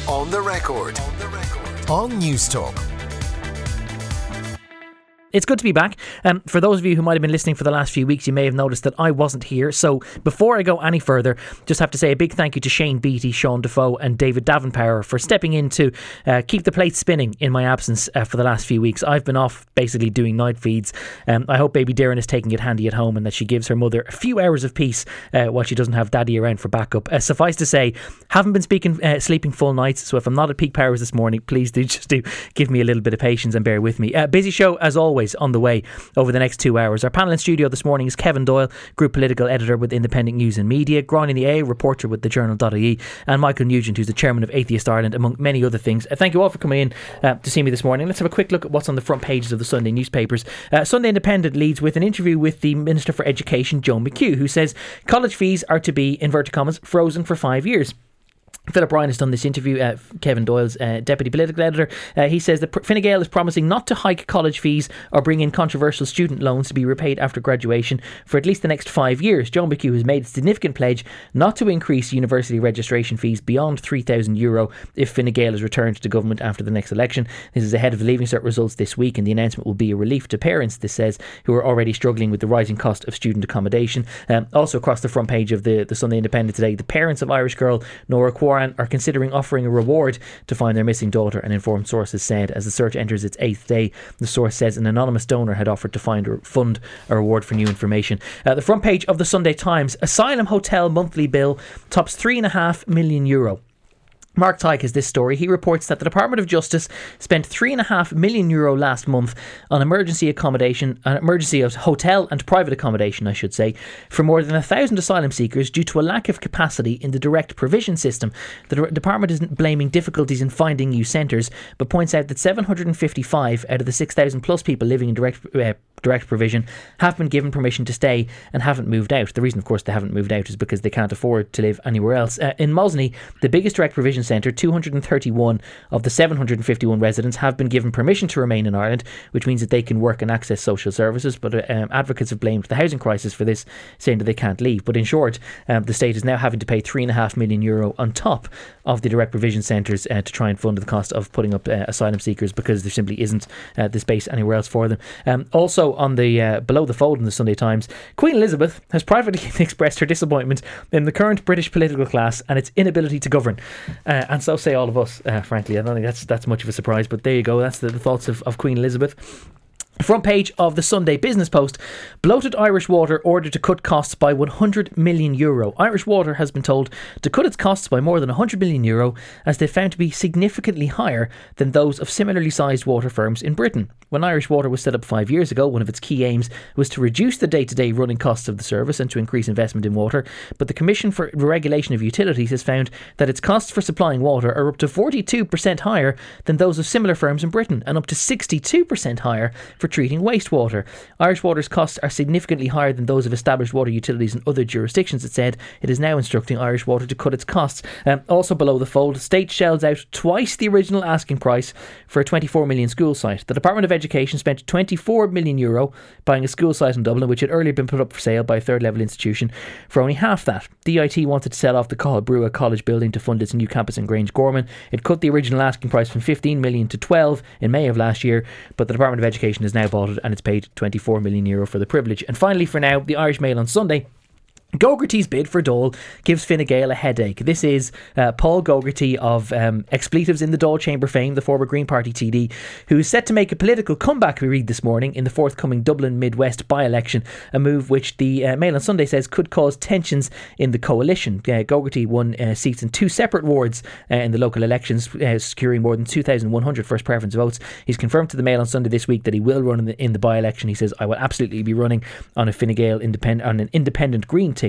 On the Record. On Newstalk. It's good to be back. For those of you who might have been listening for the last few weeks, you may have noticed that I wasn't here. So before I go any further, just have to say a big thank you to Shane Beattie, Sean Defoe and David Davenpower for stepping in to keep the plate spinning in my absence for the last few weeks. I've been off basically doing night feeds. I hope baby Darren is taking it handy at home and that she gives her mother a few hours of peace while she doesn't have daddy around for backup. Suffice to say, haven't been sleeping full nights, so if I'm not at peak powers this morning, please do give me a little bit of patience and bear with me. Busy show as always on the way over the next 2 hours. Our panel in studio this morning is Kevin Doyle, Group Political Editor with Independent News and Media, Gráinne Ní Fhadhb, reporter with thejournal.ie, and Michael Nugent, who's the chairman of Atheist Ireland, among many other things. Thank you all for coming in to see me this morning. Let's have a quick look at what's on the front pages of the Sunday newspapers. Sunday Independent leads with an interview with the Minister for Education, Joe McHugh, who says college fees are to be, inverted commas, frozen for 5 years. Philip Ryan has done this interview, Kevin Doyle's deputy political editor. He says that Fine Gael is promising not to hike college fees or bring in controversial student loans to be repaid after graduation for at least the next 5 years. Joe McHugh has made a significant pledge not to increase university registration fees beyond €3,000 if Fine Gael is returned to government after the next election. This is ahead of the Leaving Cert results this week, and the announcement will be a relief to parents, this says, who are already struggling with the rising cost of student accommodation. Also across the front page of the Sunday Independent today, the parents of Irish girl Nora Quaran are considering offering a reward to find their missing daughter, an informed sources said. As the search enters its 8th day, the source says an anonymous donor had offered to fund a reward for new information. The front page of the Sunday Times, asylum hotel monthly bill tops €3.5 million. Mark Tighe has this story. He reports that the Department of Justice spent €3.5 million last month on emergency of hotel and private accommodation, I should say, for more than 1,000 asylum seekers due to a lack of capacity in the direct provision system. The department isn't blaming difficulties in finding new centres, but points out that 755 out of the 6,000 plus people living in direct provision have been given permission to stay and haven't moved out. The reason, of course, they haven't moved out is because they can't afford to live anywhere else. In Mosney, the biggest direct provision centre, 231 of the 751 residents have been given permission to remain in Ireland, which means that they can work and access social services, but advocates have blamed the housing crisis for this, saying that they can't leave. But in short, the state is now having to pay €3.5 million on top of the direct provision centres to try and fund the cost of putting up asylum seekers, because there simply isn't the space anywhere else for them. Also on the below the fold in the Sunday Times, Queen Elizabeth has privately expressed her disappointment in the current British political class and its inability to govern. And so say all of us, frankly. I don't think that's much of a surprise, but there you go. That's the thoughts of Queen Elizabeth. Front page of the Sunday Business Post, bloated Irish Water ordered to cut costs by €100 million. Irish Water has been told to cut its costs by more than €100 million, as they found to be significantly higher than those of similarly sized water firms in Britain. When Irish Water was set up 5 years ago, one of its key aims was to reduce the day-to-day running costs of the service and to increase investment in water. But the Commission for Regulation of Utilities has found that its costs for supplying water are up to 42% higher than those of similar firms in Britain, and up to 62% higher for treating wastewater. Irish Water's costs are significantly higher than those of established water utilities in other jurisdictions, it said. It is now instructing Irish Water to cut its costs. Also below the fold, State shells out twice the original asking price for a 24 million school site. The Department of Education spent €24 million buying a school site in Dublin, which had earlier been put up for sale by a third level institution for only half that. DIT wanted to sell off the Cathal College building to fund its new campus in Grangegorman. It cut the original asking price from 15 million to 12 in May of last year, but the Department of Education has now bought it and it's paid €24 million for the privilege. And finally, for now, the Irish Mail on Sunday, Gogarty's bid for Dáil gives Fine Gael a headache. This is Paul Gogarty of expletives in the Dáil Chamber fame, the former Green Party TD, who is set to make a political comeback, we read this morning, in the forthcoming Dublin Midwest by-election, a move which the Mail on Sunday says could cause tensions in the coalition. Gogarty won seats in 2 separate wards in the local elections, securing more than 2,100 first preference votes. He's confirmed to the Mail on Sunday this week that he will run in the by-election. He says, I will absolutely be running on a Fine Gael on an independent Green ticket.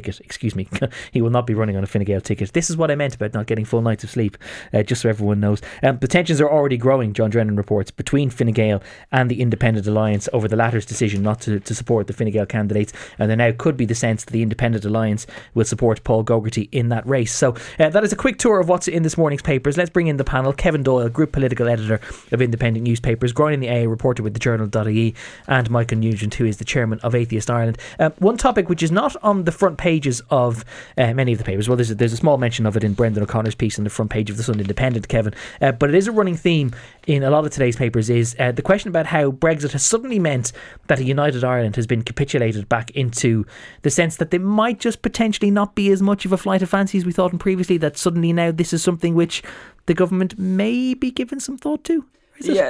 He will not be running on a Fine Gael ticket. This is what I meant about not getting full nights of sleep, just so everyone knows. The tensions are already growing, John Drennan reports, between Fine Gael and the Independent Alliance over the latter's decision not to support the Fine Gael candidates, and there now could be the sense that the Independent Alliance will support Paul Gogarty in that race. So that is a quick tour of what's in this morning's papers. Let's bring in the panel. Kevin Doyle, Group Political Editor of Independent Newspapers, Gráinne Ní Fhadhb, reporter with thejournal.ie, and Michael Nugent, who is the chairman of Atheist Ireland. One topic which is not on the front front pages of many of the papers. Well, there's a small mention of it in Brendan O'Connor's piece on the front page of the Sunday Independent, Kevin. But it is a running theme in a lot of today's papers is the question about how Brexit has suddenly meant that a united Ireland has been capitulated back into the sense that there might just potentially not be as much of a flight of fancy as we thought previously, that suddenly now this is something which the government may be given some thought to. Yeah,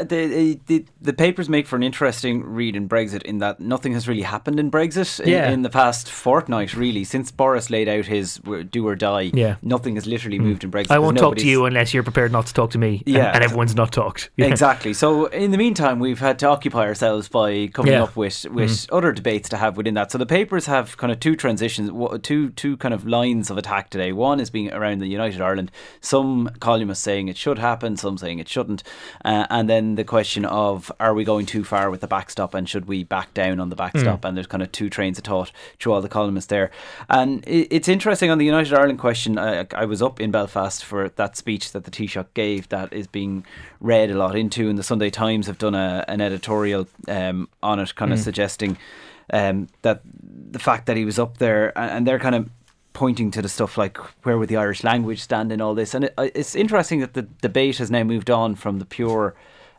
the papers make for an interesting read in Brexit in that nothing has really happened in Brexit in the past fortnight, really. Since Boris laid out his do or die, nothing has literally moved in Brexit. I won't talk to you unless you're prepared not to talk to me, and everyone's not talked. Exactly. So in the meantime, we've had to occupy ourselves by coming up with other debates to have within that. So the papers have kind of two transitions, two kind of lines of attack today. One is being around the United Ireland. Some columnists saying it should happen, some saying it shouldn't. And then the question of, are we going too far with the backstop and should we back down on the backstop? And there's kind of two trains of thought through all the columnists there. And it's interesting on the United Ireland question. I was up in Belfast for that speech that the Taoiseach gave that is being read a lot into, and the Sunday Times have done an editorial on it, kind of suggesting that the fact that he was up there, and they're kind of pointing to the stuff like where would the Irish language stand in all this. And it's interesting that the debate has now moved on from the pure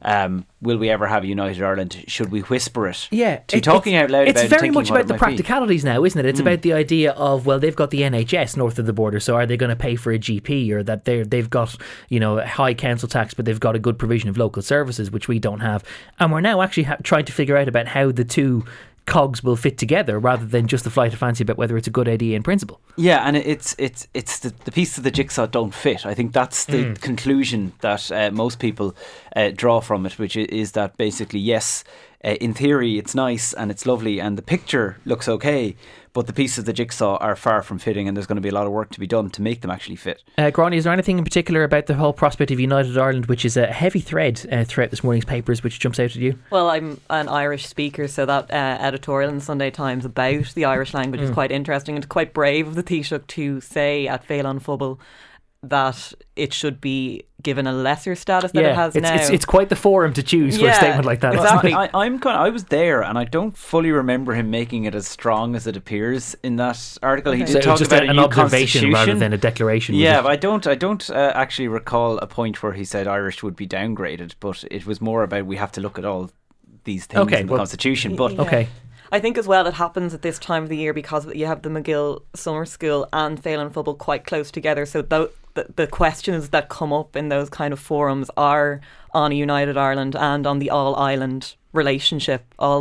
will we ever have a united Ireland, should we whisper it, to talking out loud about it. It's very much about the practicalities now, isn't it? It's about the idea of, well, they've got the NHS north of the border, so are they going to pay for a GP, or that they've got, a high council tax but they've got a good provision of local services, which we don't have. And we're now actually trying to figure out about how the two cogs will fit together, rather than just the flight of fancy about whether it's a good idea in principle. Yeah, and it's the pieces of the jigsaw don't fit. I think that's the conclusion that most people draw from it, which is that basically, yes, in theory it's nice and it's lovely and the picture looks okay, but the pieces of the jigsaw are far from fitting, and there's going to be a lot of work to be done to make them actually fit. Gráinne, is there anything in particular about the whole prospect of United Ireland, which is a heavy thread throughout this morning's papers, which jumps out at you? Well, I'm an Irish speaker, so that editorial in the Sunday Times about the Irish language is quite interesting, and it's quite brave of the Taoiseach to say at Féile an Phobal that it should be given a lesser status than it has now. It's quite the forum to choose for a statement like that. Exactly. I was there, and I don't fully remember him making it as strong as it appears in that article. He did talk about a new observation rather than a declaration. Yeah, but I don't actually recall a point where he said Irish would be downgraded, but it was more about we have to look at all these things in the Constitution. But I think as well it happens at this time of the year because you have the McGill Summer School and Féile an Phobal quite close together, so the questions that come up in those kind of forums are on a United Ireland and on the All-Ireland relationship.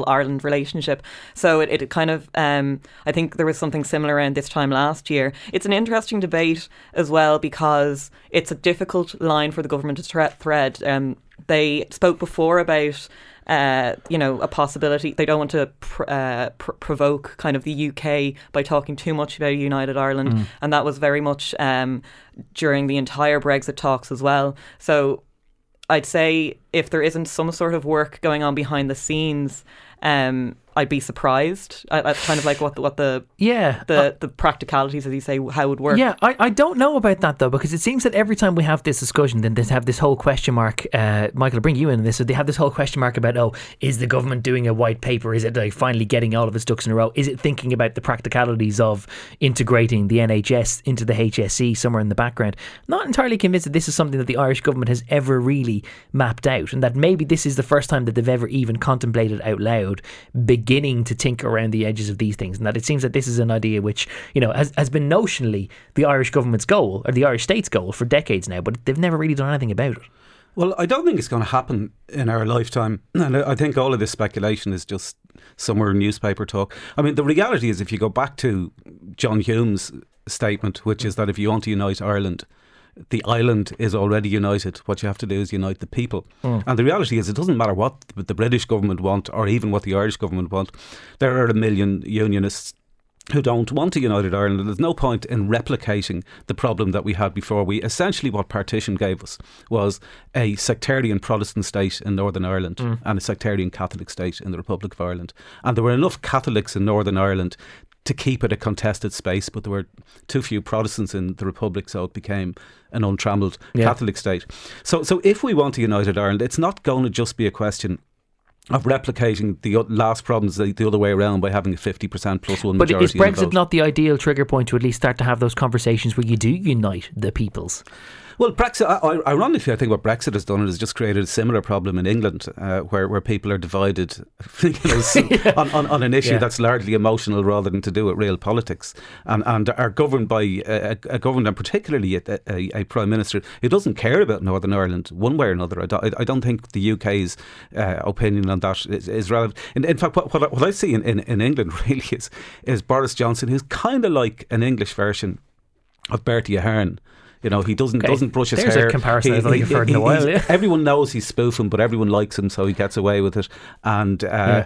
So it kind of, I think there was something similar around this time last year. It's an interesting debate as well because it's a difficult line for the government to thread. They spoke before about a possibility. They don't want to provoke kind of the UK by talking too much about United Ireland, and that was very much during the entire Brexit talks as well. So I'd say if there isn't some sort of work going on behind the scenes, I'd be surprised at kind of like what the practicalities, as you say, how it would work. Yeah, I don't know about that though, because it seems that every time we have this discussion, then they have this whole question mark. Michael, I'll bring you in this. So they have this whole question mark about, is the government doing a white paper? Is it like finally getting all of its ducks in a row? Is it thinking about the practicalities of integrating the NHS into the HSE somewhere in the background? Not entirely convinced that this is something that the Irish government has ever really mapped out, and that maybe this is the first time that they've ever even contemplated out loud beginning to tinker around the edges of these things, and that it seems that this is an idea which has been notionally the Irish government's goal or the Irish state's goal for decades now, but they've never really done anything about it. Well, I don't think it's going to happen in our lifetime, and I think all of this speculation is just summer newspaper talk. I mean, the reality is, if you go back to John Hume's statement, which is that if you want to unite Ireland, the island is already united. What you have to do is unite the people. And the reality is, it doesn't matter what the British government want or even what the Irish government want. There are a million unionists who don't want a united Ireland, and there's no point in replicating the problem that we had before. Essentially what partition gave us was a sectarian Protestant state in Northern Ireland and a sectarian Catholic state in the Republic of Ireland. And there were enough Catholics in Northern Ireland to keep it a contested space, but there were too few Protestants in the Republic, so it became an untrammeled Catholic state. So if we want a united Ireland, it's not going to just be a question replicating the last problems the other way around by having a 50% plus one but majority. But is Brexit not the ideal trigger point to at least start to have those conversations where you do unite the peoples? Well, Brexit, ironically, I think what Brexit has done is just created a similar problem in England, where people are divided on an issue that's largely emotional rather than to do with real politics, and are governed by a government, and particularly a Prime Minister who doesn't care about Northern Ireland one way or another. I don't think the UK's opinion on that is relevant. In fact, what I see in England really is Boris Johnson, who's kind of like an English version of Bertie Ahern. You know, he doesn't brush his hair. There's a comparison I think you've heard in a while. Yeah. Everyone knows he's spoofing, but everyone likes him, so he gets away with it. And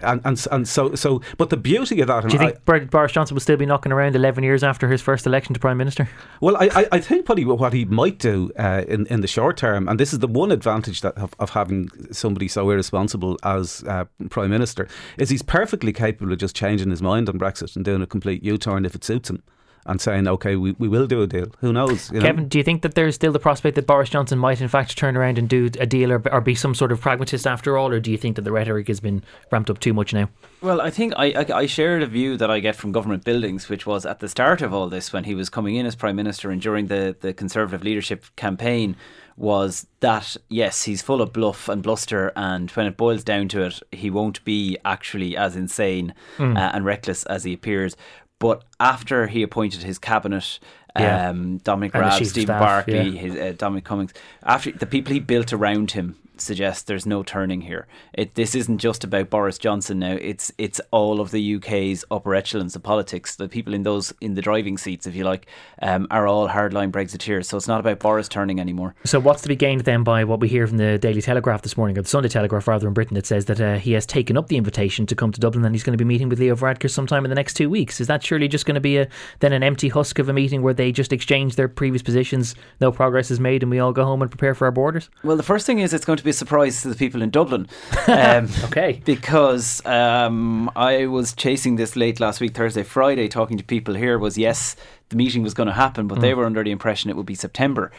so. But the beauty of that. Do you think Boris Johnson will still be knocking around 11 years after his first election to Prime Minister? Well, I think what he might do in the short term, and this is the one advantage of having somebody so irresponsible as Prime Minister, is he's perfectly capable of just changing his mind on Brexit and doing a complete U-turn if it suits him, and saying, OK, we will do a deal. Who knows? Kevin, do you think that there's still the prospect that Boris Johnson might in fact turn around and do a deal or be some sort of pragmatist after all, or do you think that the rhetoric has been ramped up too much now? Well, I think I shared a view that I get from government buildings, which was at the start of all this, when he was coming in as Prime Minister and during the Conservative leadership campaign, was that, yes, he's full of bluff and bluster, and when it boils down to it, he won't be actually as insane and reckless as he appears. But after he appointed his cabinet, Dominic Raab, Stephen Barclay, Dominic Cummings, after the people he built around him suggest there's no turning here. This isn't just about Boris Johnson now. It's all of the UK's upper echelons of politics. The people in the driving seats, if you like, are all hardline Brexiteers. So it's not about Boris turning anymore. So what's to be gained then by what we hear from the Daily Telegraph this morning, or the Sunday Telegraph rather, in Britain, that says that he has taken up the invitation to come to Dublin and he's going to be meeting with Leo Varadkar sometime in the next 2 weeks? Is that surely just going to be then an empty husk of a meeting where they just exchange their previous positions, no progress is made, and we all go home and prepare for our borders? Well, the first thing is it's going to be a surprise to the people in Dublin. Okay. Because I was chasing this late last week, Thursday, Friday, talking to people here, was yes, the meeting was going to happen, but they were under the impression it would be September.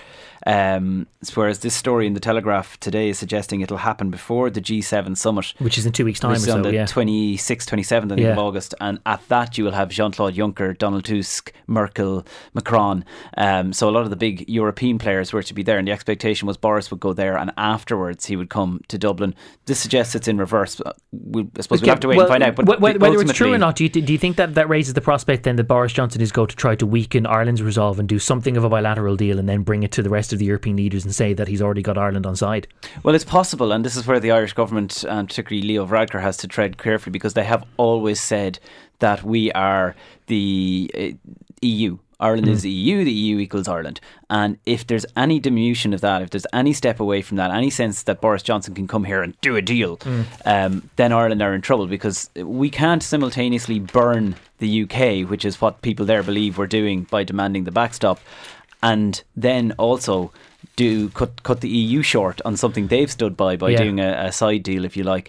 Whereas this story in the Telegraph today is suggesting it'll happen before the G7 summit, which is in 2 weeks' time, which is on the 26th, 27th of August, and at that you will have Jean-Claude Juncker, Donald Tusk, Merkel, Macron. So a lot of the big European players were to be there, and the expectation was Boris would go there and afterwards he would come to Dublin. This suggests it's in reverse. I suppose we'll have to wait and find out. But whether it's true or not, do you think that raises the prospect then that Boris Johnson is going to try to weaken Ireland's resolve and do something of a bilateral deal and then bring it to the rest of the European leaders and say that he's already got Ireland on side? Well, it's possible, and this is where the Irish government, and particularly Leo Varadkar, has to tread carefully, because they have always said that we are the EU. Ireland is the EU, the EU equals Ireland. And if there's any diminution of that, if there's any step away from that, any sense that Boris Johnson can come here and do a deal, then Ireland are in trouble, because we can't simultaneously burn the UK, which is what people there believe we're doing by demanding the backstop, and then also cut the EU short on something they've stood by doing a side deal, if you like.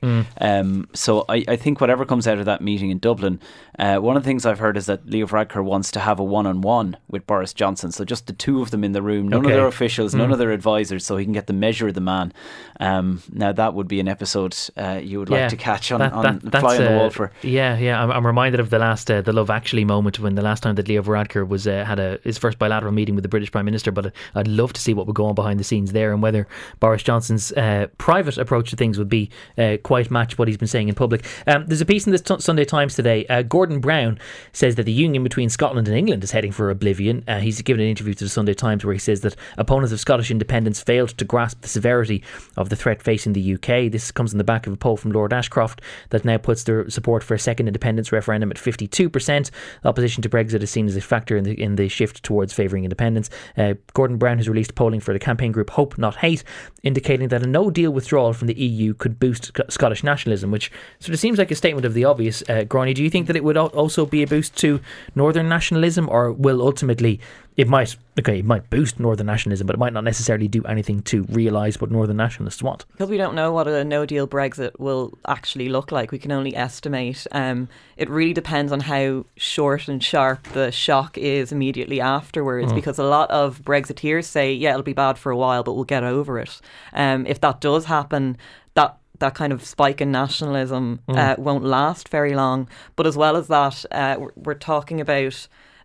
So I think whatever comes out of that meeting in Dublin, one of the things I've heard is that Leo Varadkar wants to have a one-on-one with Boris Johnson, so just the two of them in the room, none of their officials, none of their advisors, so he can get the measure of the man. Now that would be an episode you would like to catch on fly on the wall for. I'm reminded of the Love Actually moment, when the last time that Leo Varadkar was had his first bilateral meeting with the British Prime Minister. But I'd love to see what would go on behind the scenes there, and whether Boris Johnson's private approach to things would be quite match what he's been saying in public. There's a piece in the Sunday Times today. Gordon Brown says that the union between Scotland and England is heading for oblivion. He's given an interview to the Sunday Times where he says that opponents of Scottish independence failed to grasp the severity of the threat facing the UK. This comes on the back of a poll from Lord Ashcroft that now puts their support for a second independence referendum at 52%. Opposition to Brexit is seen as a factor in the shift towards favouring independence. Gordon Brown has released polling for the campaign group Hope Not Hate, indicating that a no-deal withdrawal from the EU could boost Scottish nationalism, which sort of seems like a statement of the obvious. Gráinne, do you think that it would also be a boost to Northern nationalism, or will ultimately it might boost Northern nationalism, but it might not necessarily do anything to realise what Northern nationalists want? Because we don't know what a no-deal Brexit will actually look like. We can only estimate. It really depends on how short and sharp the shock is immediately afterwards, because a lot of Brexiteers say, yeah, it'll be bad for a while, but we'll get over it. If that does happen, that kind of spike in nationalism won't last very long. But as well as that, we're talking about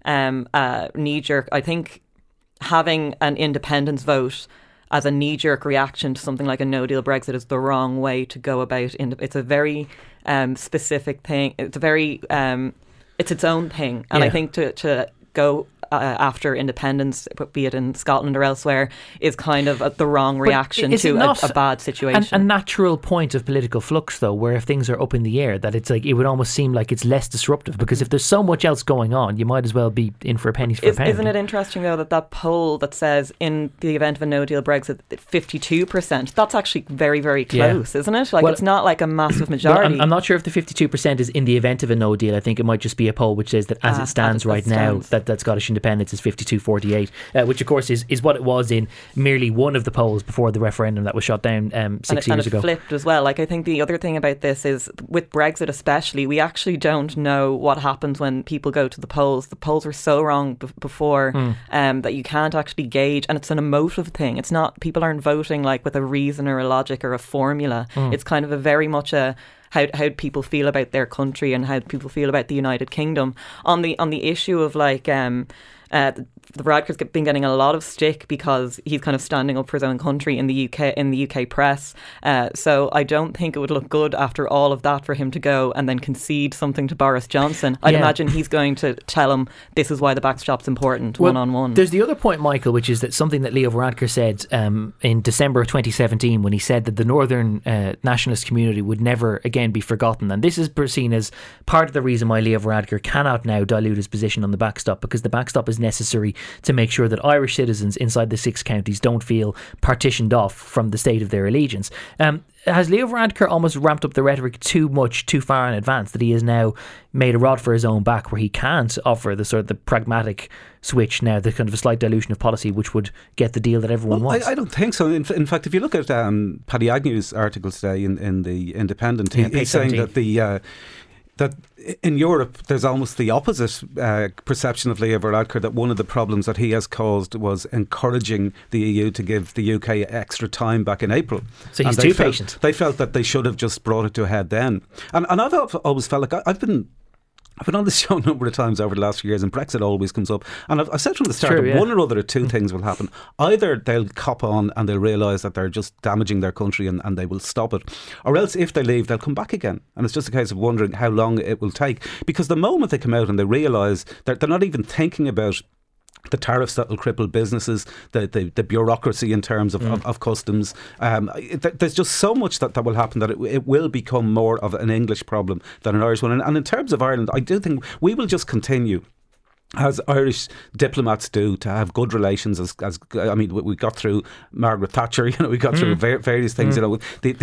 knee-jerk. I think having an independence vote as a knee-jerk reaction to something like a no-deal Brexit is the wrong way to go about it. It's a very specific thing. It's a very it's its own thing, and I think to go after independence, be it in Scotland or elsewhere, is kind of the wrong reaction to a bad situation. A natural point of political flux, though, where if things are up in the air, that it's like it would almost seem like it's less disruptive, because if there's so much else going on, you might as well be in for a penny for a pound. Isn't it interesting, though, that poll that says in the event of a no-deal Brexit, 52%, that's actually very, very close, isn't it? Like, it's not like a massive majority. Well, I'm not sure if the 52% is in the event of a no-deal. I think it might just be a poll which says that as it stands right now, that Scottish independence is 52-48, which of course is what it was in merely one of the polls before the referendum that was shot down 6 years ago. And it flipped as well. Like, I think the other thing about this is, with Brexit especially, we actually don't know what happens when people go to the polls. The polls were so wrong before that you can't actually gauge, and it's an emotive thing. It's not, people aren't voting like with a reason or a logic or a formula. It's kind of a very much a how people feel about their country and how people feel about the United Kingdom. On the issue of like the Varadkar's been getting a lot of stick because he's kind of standing up for his own country in the UK press. So I don't think it would look good after all of that for him to go and then concede something to Boris Johnson. I'd imagine he's going to tell him this is why the backstop's important, one-on-one. There's the other point, Michael, which is that something that Leo Varadkar said in December of 2017, when he said that the Northern nationalist community would never again be forgotten. And this is seen as part of the reason why Leo Varadkar cannot now dilute his position on the backstop, because the backstop is necessary to make sure that Irish citizens inside the 6 counties don't feel partitioned off from the state of their allegiance. Has Leo Varadkar almost ramped up the rhetoric too much, too far in advance, that he has now made a rod for his own back, where he can't offer the sort of the pragmatic switch now, the kind of a slight dilution of policy which would get the deal that everyone wants? I don't think so. In fact, if you look at Paddy Agnew's article today in the Independent, he's saying that that in Europe there's almost the opposite perception of Leo Varadkar, that one of the problems that he has caused was encouraging the EU to give the UK extra time back in April. So he's too patient. They felt that they should have just brought it to a head then. And I've always felt like I've been on this show a number of times over the last few years, and Brexit always comes up. And I've said from the start that one or other of two things will happen. Either they'll cop on and they'll realise that they're just damaging their country and they will stop it. Or else, if they leave, they'll come back again. And it's just a case of wondering how long it will take. Because the moment they come out and they realise that they're not even thinking about the tariffs that will cripple businesses, the bureaucracy in terms of customs. There's just so much that will happen that it will become more of an English problem than an Irish one. And in terms of Ireland, I do think we will just continue, as Irish diplomats do, to have good relations. As I mean, we got through Margaret Thatcher, we got through various things, and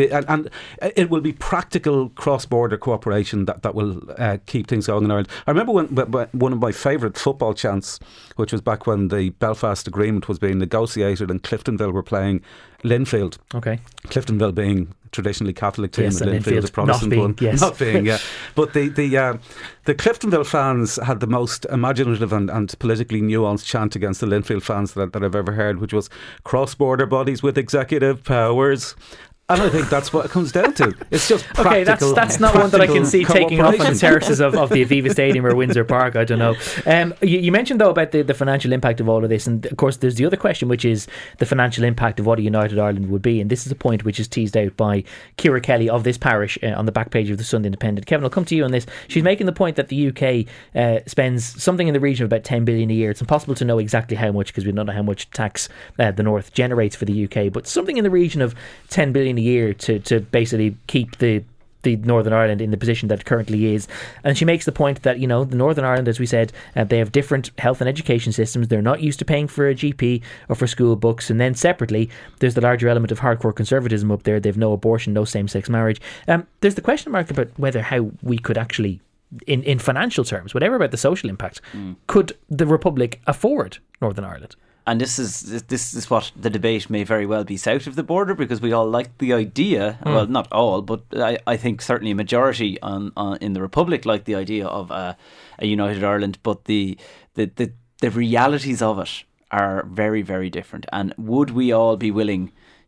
it will be practical cross-border cooperation that will keep things going in Ireland. I remember when one of my favourite football chants, which was back when the Belfast Agreement was being negotiated and Cliftonville were playing Linfield. Okay. Cliftonville being traditionally Catholic team, and Linfield is Protestant one. Not being, yeah. But the Cliftonville fans had the most imaginative and politically nuanced chant against the Linfield fans that I've ever heard, which was cross-border bodies with executive powers. And I think that's what it comes down to. It's just practical. Okay, that's not one that I can see taking off on the terraces of the Aviva Stadium or Windsor Park. I don't know. You mentioned, though, about the financial impact of all of this. And, of course, there's the other question, which is the financial impact of what a united Ireland would be. And this is a point which is teased out by Ciara Kelly of this parish on the back page of the Sunday Independent. Kevin, I'll come to you on this. She's making the point that the UK spends something in the region of about 10 billion a year. It's impossible to know exactly how much, because we don't know how much tax the North generates for the UK. But something in the region of 10 billion a year to basically keep the Northern Ireland in the position that it currently is. And she makes the point that, the Northern Ireland, as we said, they have different health and education systems. They're not used to paying for a GP or for school books. And then separately, there's the larger element of hardcore conservatism up there. They've no abortion, no same-sex marriage. There's the question mark about how we could actually, in financial terms, whatever about the social impact, could the Republic afford Northern Ireland? And this is what the debate may very well be south of the border, because we all like the idea. Well, not all, but I think certainly a majority in the Republic like the idea of a united Ireland. But the realities of it are very, very different. And would we all be willing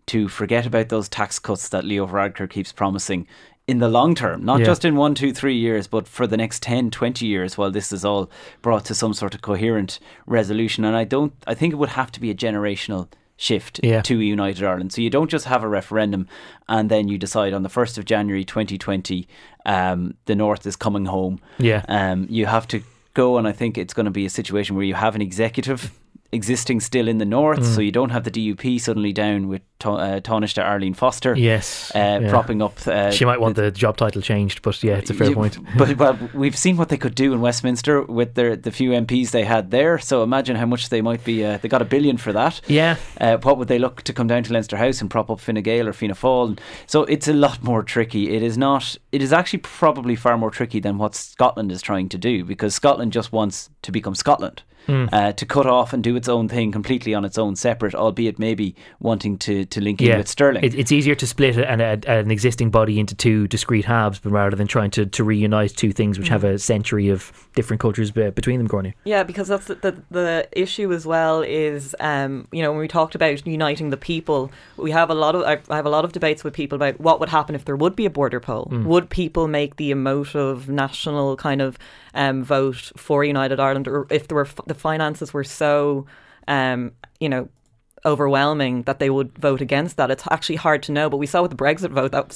to forget about those tax cuts that Leo Varadkar keeps promising in the long term, not just in 1, 2, 3 years, but for the next 10, 20 years while this is all brought to some sort of coherent resolution. And I think it would have to be a generational shift to a united Ireland. So you don't just have a referendum and then you decide on the 1st of January 2020 the North is coming home. You have to go, and I think it's going to be a situation where you have an executive existing still in the North, so you don't have the DUP suddenly down with Taoiseach Arlene Foster propping up. She might want the job title changed, but it's a fair point. But well, we've seen what they could do in Westminster with the few MPs they had there, so imagine how much they might be. They got $1 billion for that. What would they look to come down to Leinster House and prop up Fine Gael or Fianna Fáil? So it's a lot more tricky. It is actually probably far more tricky than what Scotland is trying to do, because Scotland just wants to become Scotland. To cut off and do its own thing completely on its own, separate, albeit maybe wanting to link in with Sterling. It's easier to split an existing body into two discrete halves, but rather than trying to reunite two things which have a century of different cultures between them, Gráinne. Yeah, because that's the issue as well is, when we talked about uniting the people, I have a lot of debates with people about what would happen if there would be a border poll. Would people make the emotive national kind of vote for United Ireland, or if there were the finances were so overwhelming that they would vote against that? It's actually hard to know, but we saw with the Brexit vote that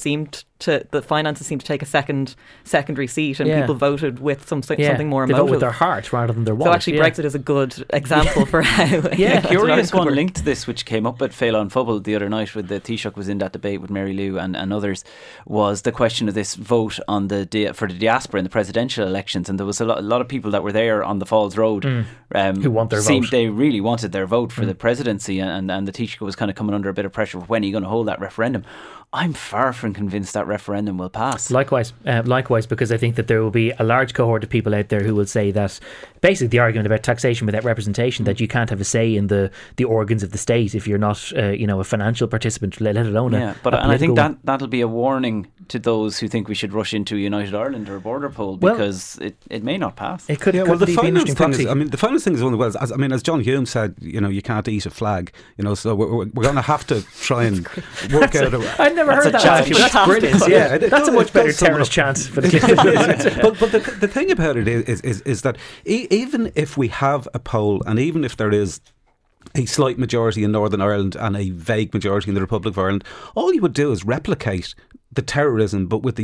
the finances seemed to take a secondary seat, and people voted with something more emotive. They vote with their heart rather than their wallet. So actually Brexit is a good example for how a curious one linked to this, which came up at Féile Phobal the other night with the Taoiseach was in that debate with Mary Lou and others, was the question of this vote on for the diaspora in the presidential elections. And there was a lot of people that were there on the Falls Road who want their vote. They really wanted their vote for the presidency, and the Taoiseach was kind of coming under a bit of pressure. When are you going to hold that referendum? I'm far from convinced that referendum will pass. Likewise, because I think that there will be a large cohort of people out there who will say that basically the argument about taxation without representation, that you can't have a say in the organs of the state if you're not a financial participant, let alone and I think that'll be a warning to those who think we should rush into a United Ireland or a border poll, because it may not pass. It could be the an interesting proxy. The finance thing is one of the ways. As John Hume said, you can't eat a flag. So we're going to have to try and work out. I'd never heard that. That's brilliant. That's a much better terrorist chance for the But the thing about it is that even if we have a poll, and even if there is a slight majority in Northern Ireland and a vague majority in the Republic of Ireland, all you would do is replicate the terrorism, but with the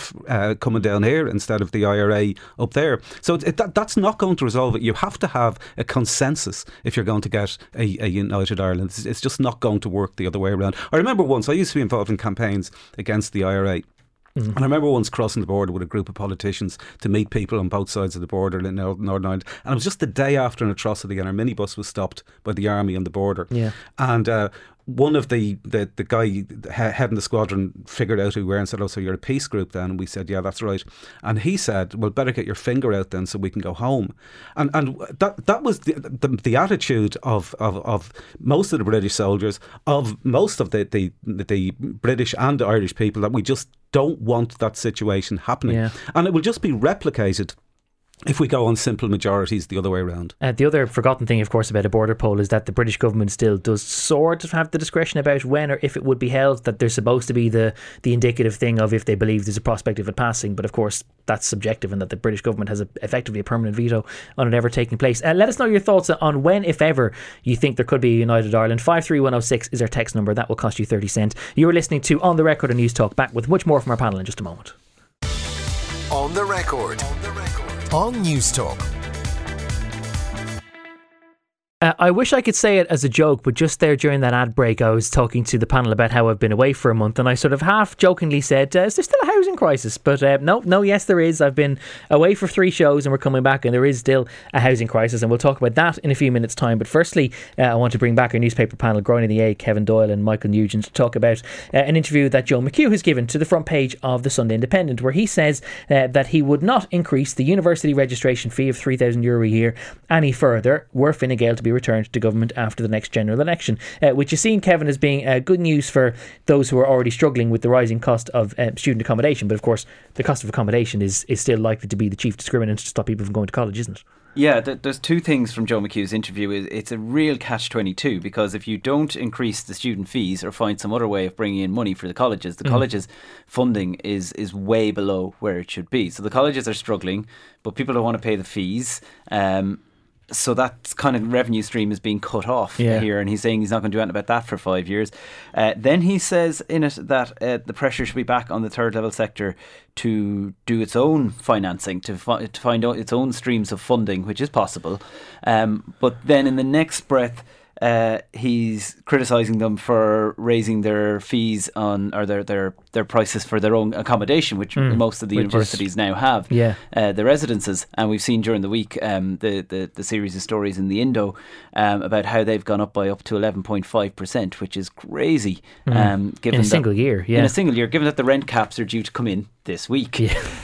UVF coming down here instead of the IRA up there. So that's not going to resolve it. You have to have a consensus if you're going to get a united Ireland. It's just not going to work the other way around. I remember once, I used to be involved in campaigns against the IRA. And I remember once crossing the border with a group of politicians to meet people on both sides of the border in Northern Ireland. And it was just the day after an atrocity, and our minibus was stopped by the army on the border. And one of the guy heading the squadron figured out who we were and said, "Oh, so you're a peace group then?" And we said, "Yeah, that's right." And he said, "Well, better get your finger out then so we can go home." And that was the attitude of most of the British soldiers, of most of the British and the Irish people, that we just don't want that situation happening. And it will just be replicated if we go on simple majorities the other way around. The other forgotten thing, of course, about a border poll is that the British government still does sort of have the discretion about when or if it would be held, that there's supposed to be the indicative thing of if they believe there's a prospect of it passing. But of course, that's subjective, and that the British government has effectively a permanent veto on it ever taking place. Let us know your thoughts on when, if ever, you think there could be a United Ireland. 53106 is our text number. That will cost you 30 cents. You're listening to On The Record on News Talk. Back with much more from our panel in just a moment. On the record. On News Talk. I wish I could say it as a joke, but just there during that ad break, I was talking to the panel about how I've been away for a month, and I sort of half jokingly said, is there still a housing crisis? But no, yes there is. I've been away for 3 shows and we're coming back, and there is still a housing crisis, and we'll talk about that in a few minutes' time. But firstly, I want to bring back our newspaper panel, Gráinne the A, Kevin Doyle and Michael Nugent, to talk about an interview that Joe McHugh has given to the front page of the Sunday Independent, where he says that he would not increase the university registration fee of €3,000 a year any further were Fine Gael to be returned to government after the next general election, which is seen, Kevin, as being good news for those who are already struggling with the rising cost of student accommodation. But of course, the cost of accommodation is still likely to be the chief discriminant to stop people from going to college, isn't it? Yeah, there's two things from Joe McHugh's interview. It's a real catch-22, because if you don't increase the student fees or find some other way of bringing in money for the colleges, the colleges' funding is way below where it should be. So the colleges are struggling, but people don't want to pay the fees. So that kind of revenue stream is being cut off here, and he's saying he's not going to do anything about that for 5 years. Then he says in it that the pressure should be back on the third level sector to do its own financing, to find out its own streams of funding, which is possible. But then in the next breath, he's criticising them for raising their fees on, or their prices for their own accommodation, which most of the universities now have. The residences, and we've seen during the week the series of stories in the Indo about how they've gone up to 11.5%, which is crazy. Given in a single year, given that the rent caps are due to come in this week,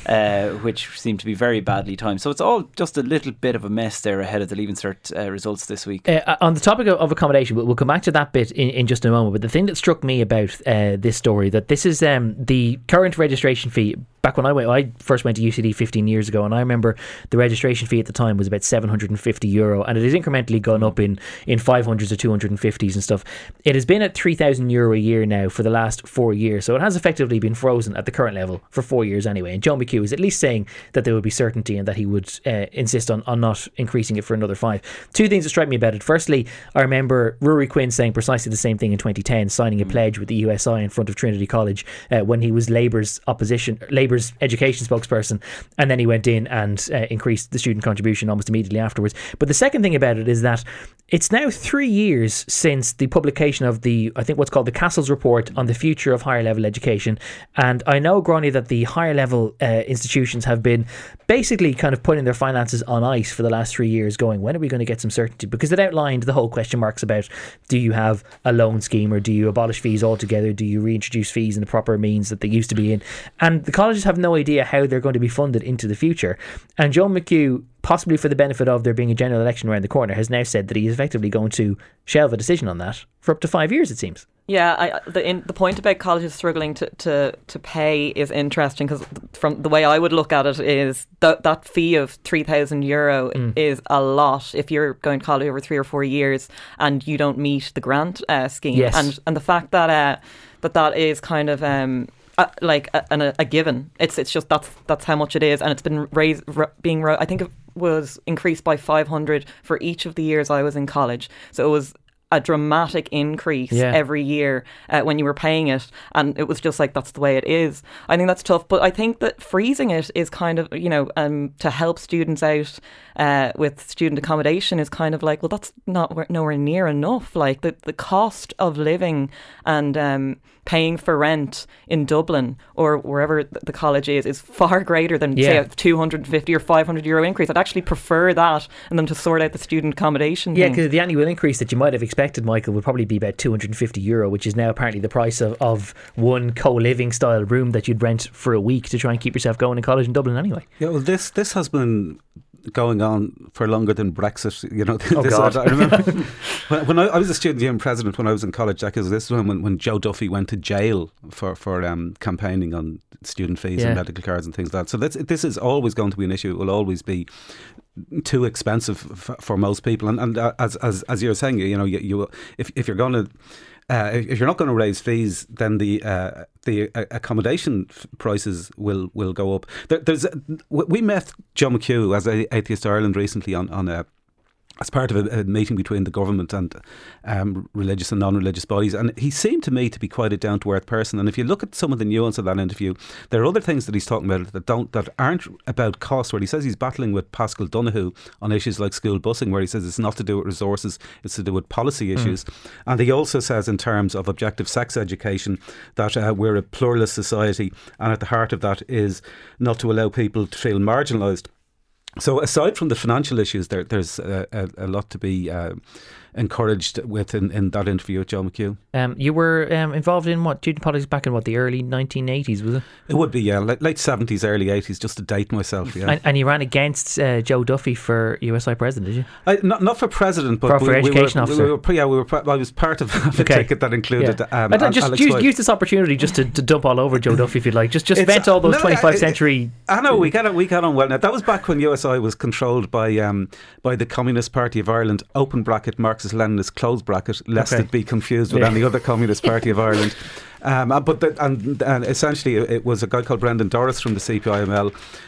which seem to be very badly timed. So it's all just a little bit of a mess there ahead of the Leaving Cert results this week. On the topic of accommodation, we'll come back to that bit in just a moment. But the thing that struck me about this story, that this is the current registration fee. Back when I first went to UCD 15 years ago, and I remember the registration fee at the time was about €750, and it has incrementally gone up in 500s or 250s and stuff. It has been at €3,000 a year now for the last 4 years, so it has effectively been frozen at the current level for 4 years anyway. And Joe McHugh is at least saying that there would be certainty and that he would insist on not increasing it for another 5. Two things that strike me about it. Firstly, I remember Rory Quinn saying precisely the same thing in 2010, signing a pledge with the USI in front of Trinity College when he was Labour's education spokesperson, and then he went in and increased the student contribution almost immediately afterwards. But the second thing about it is that it's now 3 years since the publication of I think what's called the Castles Report on the future of higher level education. And I know, Gráinne, that the higher level institutions have been basically kind of putting their finances on ice for the last 3 years, going, when are we going to get some certainty? Because it outlined the whole question marks about, do you have a loan scheme, or do you abolish fees altogether? Do you reintroduce fees in the proper means that they used to be in? And the colleges have no idea how they're going to be funded into the future. And Joe McHugh, possibly for the benefit of there being a general election around the corner, has now said that he is effectively going to shelve a decision on that for up to 5 years, it seems. Yeah, the point about colleges struggling to pay is interesting, because from the way I would look at it is that fee of €3,000 is a lot if you're going to college over 3 or 4 years and you don't meet the grant scheme. Yes. And the fact that that is kind of like a given. It's just that's how much it is, and it's been I think it was increased by 500 for each of the years I was in college. So it was a dramatic increase every year when you were paying it, and it was just like, that's the way it is. I think that's tough, but I think that freezing it is kind of, to help students out with student accommodation is kind of like, well, that's nowhere near enough. Like the cost of living and paying for rent in Dublin or wherever the college is far greater than say a €250 or €500 increase. I'd actually prefer that and them to sort out the student accommodation thing. Because the annual increase that you might have expected, Michael, would probably be about €250, which is now apparently the price of one co-living style room that you'd rent for a week to try and keep yourself going in college in Dublin anyway. Yeah, well, this has been going on for longer than Brexit. God. I remember when I was a student union president when I was in college, Jack, this was when Joe Duffy went to jail for campaigning on student fees and medical cards and things like that. So this is always going to be an issue. It will always be too expensive for most people. And as you're saying, if you're going to if you're not going to raise fees, then the accommodation prices will go up. We met Joe McHugh as Atheist Ireland recently on as part of a meeting between the government and religious and non-religious bodies, and he seemed to me to be quite a down-to-earth person. And if you look at some of the nuance of that interview, there are other things that he's talking about that aren't about cost, where he says he's battling with Pascal Donoghue on issues like school busing, where he says it's not to do with resources, it's to do with policy issues. And he also says, in terms of objective sex education, that we're a pluralist society, and at the heart of that is not to allow people to feel marginalised. So aside from the financial issues, there's a lot to be encouraged with in that interview with Joe McHugh. You were involved in student politics back in the early 1980s, was it? It would be, late 70s, early 80s, just to date myself. Yeah. And you ran against Joe Duffy for USI president, did you? Not for president, but for education officer. I was part of a ticket that included. Just use this opportunity just to dump all over Joe Duffy if you'd like. Just vent all those 25th century. I know we got on well. Now that was back when USI USI was controlled by the Communist Party of Ireland, open bracket, Marxist-Leninist, close bracket, lest it be confused with any other Communist Party of Ireland. And essentially it was a guy called Brendan Doris from the CPIML.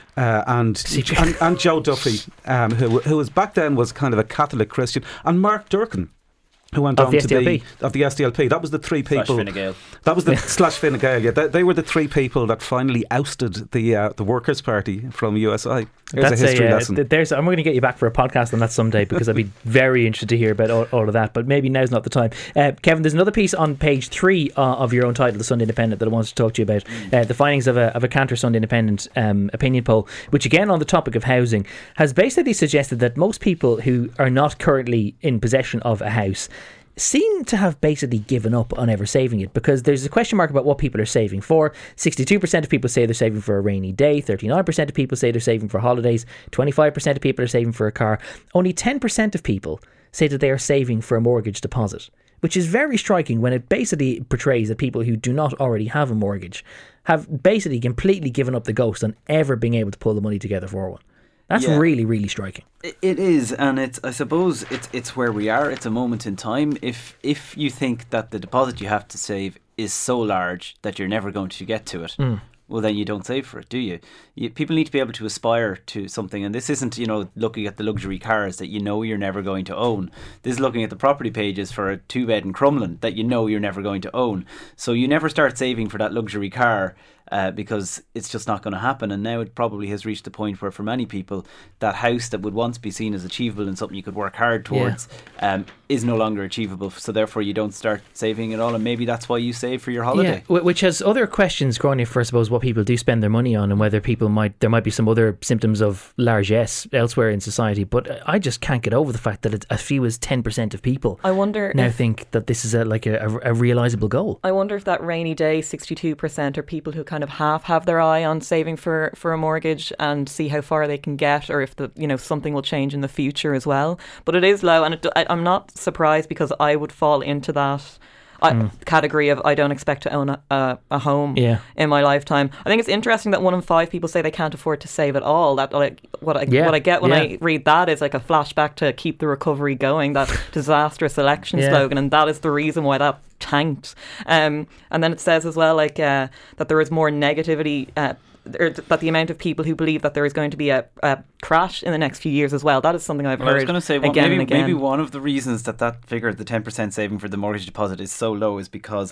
And Joe Duffy, who was back then was kind of a Catholic Christian, and Mark Durkin, who went on to be of the SDLP. That was the three people. Fine Gael. That was the slash Fine Gael. Yeah, they were the three people that finally ousted the Workers' Party from USI. There's a history lesson. I'm going to get you back for a podcast on that someday, because I'd be very interested to hear about all of that. But maybe now's not the time. Kevin, there's another piece on page 3 of your own title, The Sunday Independent, that I wanted to talk to you about. The findings of a Cantor Sunday Independent opinion poll, which again on the topic of housing has basically suggested that most people who are not currently in possession of a house seem to have basically given up on ever saving it, because there's a question mark about what people are saving for. 62% of people say they're saving for a rainy day, 39% of people say they're saving for holidays, 25% of people are saving for a car. Only 10% of people say that they are saving for a mortgage deposit, which is very striking when it basically portrays that people who do not already have a mortgage have basically completely given up the ghost on ever being able to pull the money together for one. That's really, really striking. It is, and I suppose it's where we are. It's a moment in time. If you think that the deposit you have to save is so large that you're never going to get to it, well, then you don't save for it, do you? People need to be able to aspire to something, and this isn't, looking at the luxury cars that you're never going to own. This is looking at the property pages for a 2-bed in Crumlin that you're never going to own. So you never start saving for that luxury car, because it's just not going to happen. And now it probably has reached the point where for many people that house that would once be seen as achievable and something you could work hard towards is no longer achievable, so therefore you don't start saving at all, and maybe that's why you save for your holiday. Which has other questions growing in for, I suppose, what people do spend their money on, and whether there might be some other symptoms of largesse elsewhere in society. But I just can't get over the fact that it's as few as 10% of people I wonder now think that this is a realisable goal. I wonder if that rainy day 62% are people who kind of have their eye on saving for a mortgage and see how far they can get, or if something will change in the future as well. But it is low, and I'm not surprised, because I would fall into that category of I don't expect to own a home in my lifetime. I think it's interesting that 1 in 5 people say they can't afford to save at all. That what I get when I read that is like a flashback to Keep the Recovery Going, that disastrous election slogan, and that is the reason why that tanked. And then it says as well that there is more negativity, that the amount of people who believe that there is going to be a crash in the next few years as well. That is something I've heard. I was going to say, again and again. Maybe one of the reasons that figure, the 10% saving for the mortgage deposit, is so low is because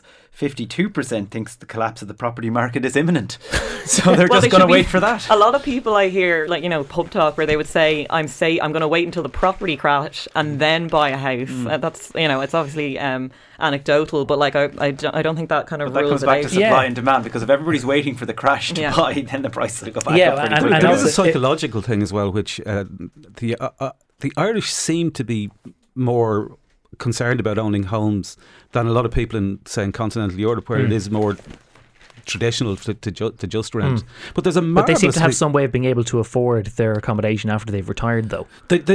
52% thinks the collapse of the property market is imminent. So they're just going to wait for that. A lot of people I hear, pub talk, where they would say, I'm going to wait until the property crash and then buy a house. That's, it's obviously anecdotal, but I don't think that kind of rules it out. That comes back to supply and demand, because if everybody's waiting for the crash to buy, then the price will go back up pretty quickly. There is a psychological thing as well, which the Irish seem to be more concerned about owning homes than a lot of people in, say, in continental Europe, where it is more traditional to just rent. But there's but they seem to have some way of being able to afford their accommodation after they've retired, though.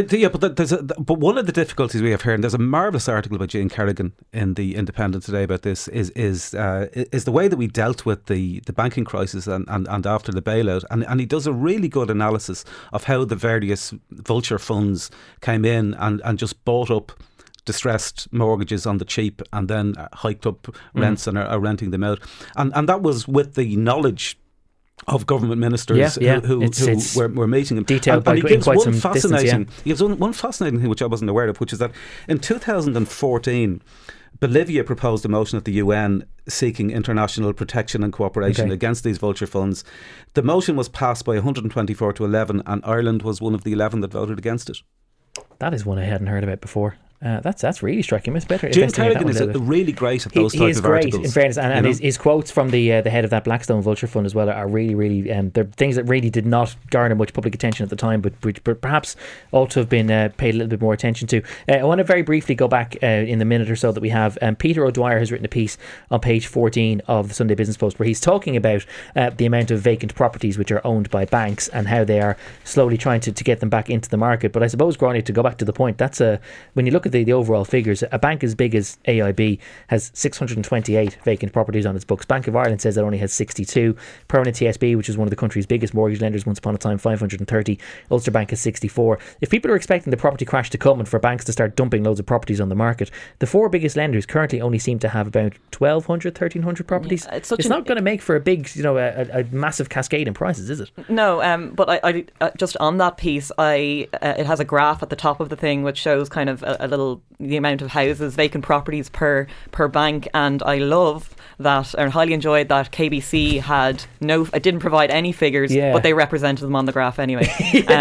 But one of the difficulties we have here, and there's a marvellous article by Jane Kerrigan in the Independent today about this, is the way that we dealt with the banking crisis and after the bailout, and he does a really good analysis of how the various vulture funds came in and just bought up distressed mortgages on the cheap and then hiked up rents and are renting them out, and that was with the knowledge of government ministers who were meeting him. Detailed and he gives one fascinating thing which I wasn't aware of, which is that in 2014 Bolivia proposed a motion at the UN seeking international protection and cooperation against these vulture funds. The motion was passed by 124 to 11, and Ireland was one of the 11 that voted against it. That is one I hadn't heard about before. That's really striking. It's better. Jim Kerrigan is really great at those types of articles. He is great, in fairness, and his quotes from the head of that Blackstone Vulture Fund as well are really, really. They're things that really did not garner much public attention at the time, but perhaps ought to have been paid a little bit more attention to. I want to very briefly go back in the minute or so that we have. Peter O'Dwyer has written a piece on page 14 of the Sunday Business Post where he's talking about the amount of vacant properties which are owned by banks and how they are slowly trying to get them back into the market. But I suppose, Gráinne, to go back to the point, that's when you look at at the overall figures, a bank as big as AIB has 628 vacant properties on its books. Bank of Ireland says it only has 62. Permanent TSB, which is one of the country's biggest mortgage lenders once upon a time, 530. Ulster Bank has 64. If people are expecting the property crash to come and for banks to start dumping loads of properties on the market, the four biggest lenders currently only seem to have about 1,200, 1,300 properties. Yeah, it's not going to make for a big, a massive cascade in prices, is it? No, but I just on that piece, it has a graph at the top of the thing which shows kind of a little the amount of houses, vacant properties per bank, and I love that, or highly enjoyed that KBC had it didn't provide any figures, but they represented them on the graph anyway.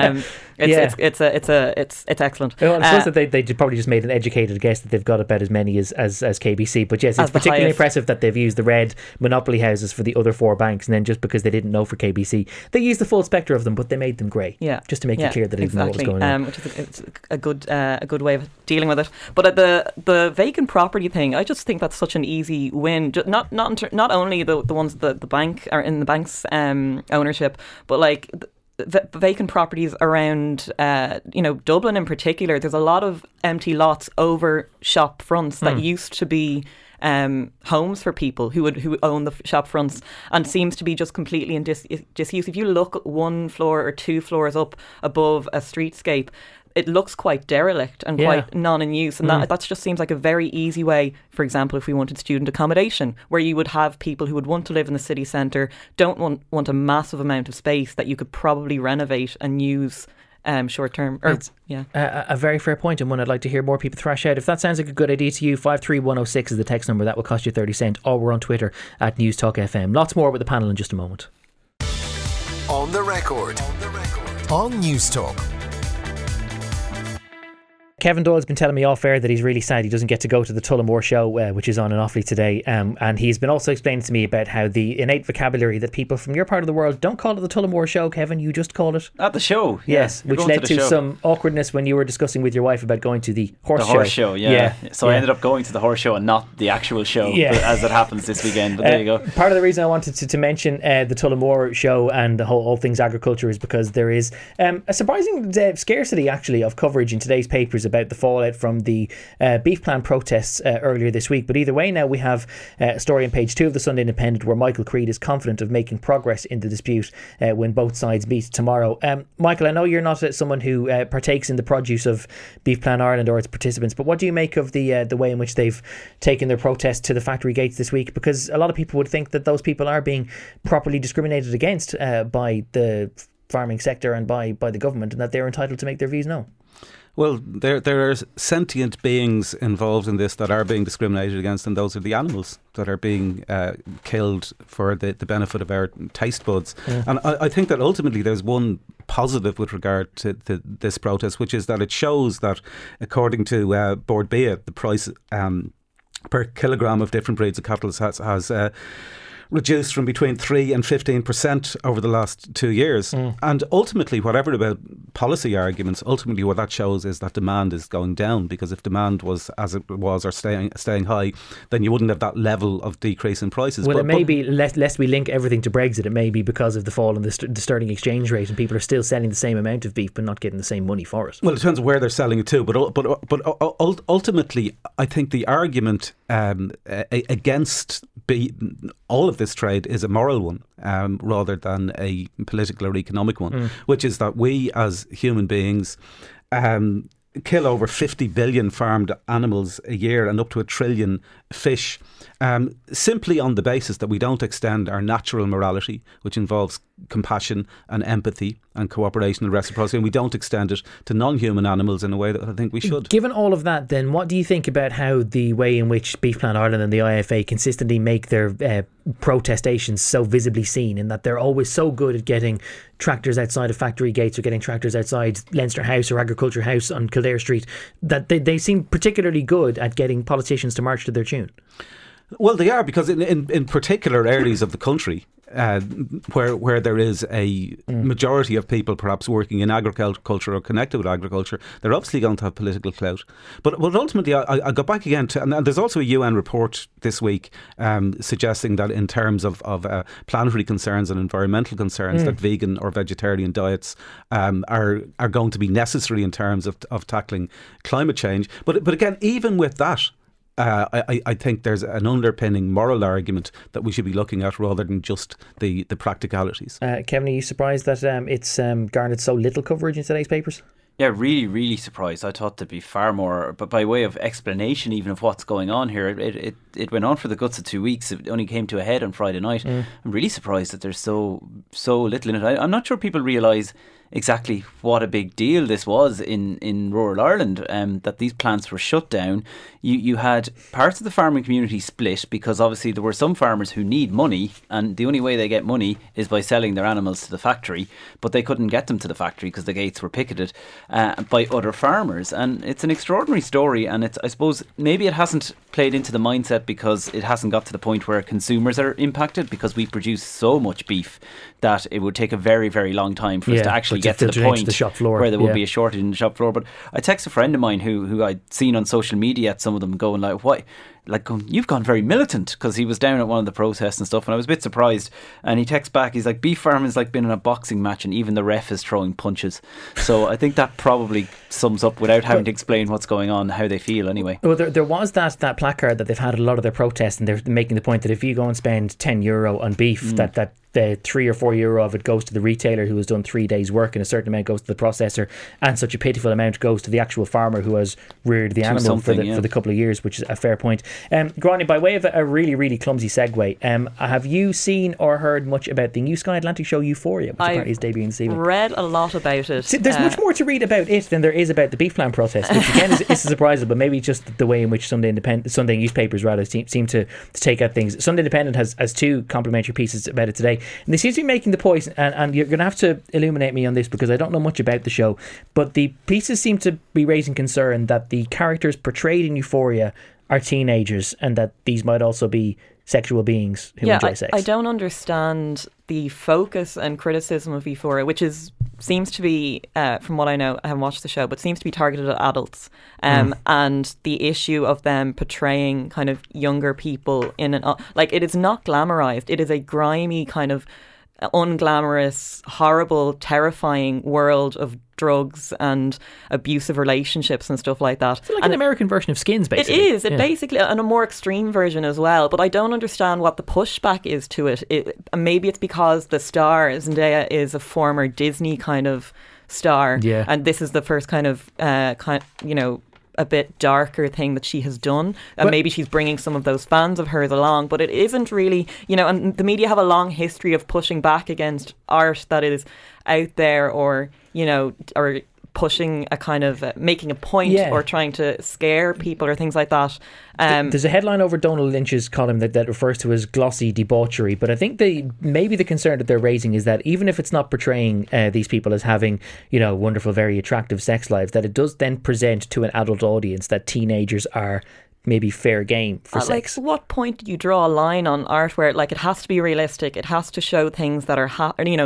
It's excellent. Well, I suppose that they probably just made an educated guess that they've got about as many as KBC, but yes, it's particularly impressive that they've used the red monopoly houses for the other four banks, and then just because they didn't know for KBC, they used the full spectre of them, but they made them grey, just to make it clear that they didn't know what was going on. Which is a good way of dealing with it. But at the vacant property thing, I just think that's such an easy win. Not only the ones that the bank are in the bank's ownership, but like the vacant properties around Dublin in particular. There's a lot of empty lots over shop fronts that used to be homes for people who own the shop fronts, and seems to be just completely in disuse. If you look 1 floor or 2 floors up above a streetscape, it looks quite derelict and quite non-in-use, and that just seems like a very easy way, for example, if we wanted student accommodation, where you would have people who would want to live in the city centre, don't want a massive amount of space that you could probably renovate and use short term. A very fair point, and one I'd like to hear more people thrash out. If that sounds like a good idea to you, 53106 is the text number. That will cost you 30 cents, or we're on Twitter at NewsTalkFM. Lots more with the panel in just a moment. On the record. On Newstalk. Kevin Doyle's been telling me off air that he's really sad he doesn't get to go to the Tullamore show, which is on in Offaly today, and he's been also explaining to me about how the innate vocabulary that people from your part of the world don't call it the Tullamore show, Kevin, you just call it at the show. Yes, which led to some awkwardness when you were discussing with your wife about going to the horse show. So I ended up going to the horse show and not the actual show, as it happens this weekend, but there you go. Part of the reason I wanted to mention the Tullamore show and the all things agriculture is because there is a surprising scarcity actually of coverage in today's papers about the fallout from the beef plan protests earlier this week. But either way, now we have a story on page 2 of the Sunday Independent where Michael Creed is confident of making progress in the dispute when both sides meet tomorrow. Michael, I know you're not someone who partakes in the produce of Beef Plan Ireland or its participants, but what do you make of the way in which they've taken their protest to the factory gates this week? Because a lot of people would think that those people are being properly discriminated against by the farming sector and by the government, and that they're entitled to make their views known. Well, there are sentient beings involved in this that are being discriminated against, and those are the animals that are being killed for the benefit of our taste buds. Yeah. And I think that ultimately there's one positive with regard to this protest, which is that it shows that, according to Board Bia, the price per kilogram of different breeds of cattle has reduced from between 3 and 15% over the last 2 years. And ultimately, whatever about policy arguments, ultimately what that shows is that demand is going down, because if demand was as it was or staying high, then you wouldn't have that level of decrease in prices. Well, it may be, lest we link everything to Brexit, it may be because of the fall in the sterling exchange rate, and people are still selling the same amount of beef but not getting the same money for it. Well, it depends on where they're selling it to, but ultimately I think the argument against all of this trade is a moral one rather than a political or economic one, which is that we as human beings kill over 50 billion farmed animals a year and up to 1 trillion fish, simply on the basis that we don't extend our natural morality, which involves compassion and empathy and cooperation and reciprocity, and we don't extend it to non-human animals in a way that I think we should. Given all of that, then, what do you think about how the way in which Beef Plan Ireland and the IFA consistently make their protestations so visibly seen, in that they're always so good at getting tractors outside of factory gates or getting tractors outside Leinster House or Agriculture House on Kildare Street, that they seem particularly good at getting politicians to march to their tune? Well, they are, because in particular areas of the country, where there is a majority of people perhaps working in agriculture or connected with agriculture, they're obviously going to have political clout. But ultimately, I go back again to, and there's also a UN report this week suggesting that in terms of planetary concerns and environmental concerns, that vegan or vegetarian diets are going to be necessary in terms of tackling climate change. But again, even with that, I think there's an underpinning moral argument that we should be looking at rather than just the practicalities. Kevin, are you surprised that it's garnered so little coverage in today's papers? Yeah, really, really surprised. I thought there'd be far more, but by way of explanation even of what's going on here, it went on for the guts of 2 weeks. It only came to a head on Friday night. I'm really surprised that there's so little in it. I'm not sure people realise exactly what a big deal this was in rural Ireland, that these plants were shut down. You had parts of the farming community split because obviously there were some farmers who need money, and the only way they get money is by selling their animals to the factory, but they couldn't get them to the factory because the gates were picketed by other farmers. And it's an extraordinary story, and it's, I suppose maybe it hasn't played into the mindset because it hasn't got to the point where consumers are impacted, because we produce so much beef that it would take a very, very long time for us to actually get to the point the shop floor, where there would be a shortage in the shop floor. But I text a friend of mine who I'd seen on social media at some of them going like, "Why? Like, you've gone very militant," because he was down at one of the protests and stuff, and I was a bit surprised. And he texts back, he's like, "Beef farming's like being in a boxing match and even the ref is throwing punches." So I think that probably sums up, without having to explain what's going on, how they feel anyway. Well, there was that placard that they've had at a lot of their protests, and they're making the point that if you go and spend €10 on beef, that the €3 or €4 of it goes to the retailer who has done 3 days work, and a certain amount goes to the processor, and such a pitiful amount goes to the actual farmer who has reared the animal for the couple of years, which is a fair point. Gráinne, by way of a really, really clumsy segue, have you seen or heard much about the new Sky Atlantic show Euphoria, which apparently is debuting this evening? I've read a lot about it. See, there's much more to read about it than there is about the beefland protest, which again is a surprise, but maybe just the way in which Sunday newspapers rather seem to take out things. Sunday Independent has two complimentary pieces about it today, and they seem to be making the point, and you're going to have to illuminate me on this because I don't know much about the show, but the pieces seem to be raising concern that the characters portrayed in Euphoria are teenagers, and that these might also be sexual beings who enjoy sex. I don't understand the focus and criticism of Euphoria, which seems to be, from what I know, I haven't watched the show, but seems to be targeted at adults. And the issue of them portraying kind of younger people in it is not glamorized. It is a grimy kind of unglamorous, horrible, terrifying world of drugs and abusive relationships and stuff like that. It's like an American version of Skins, basically. It is. Basically, and a more extreme version as well. But I don't understand what the pushback is to it. Maybe it's because the star, Zendaya, is a former Disney kind of star. Yeah. And this is the first kind of a bit darker thing that she has done, and maybe she's bringing some of those fans of hers along, but it isn't really, and the media have a long history of pushing back against art that is out there, or or pushing a kind of making a point, or trying to scare people or things like that. There's a headline over Donald Lynch's column that refers to as glossy debauchery, but I think maybe the concern that they're raising is that even if it's not portraying these people as having wonderful, very attractive sex lives, that it does then present to an adult audience that teenagers are maybe fair game for sex. What point do you draw a line on art where it has to be realistic? It has to show things that are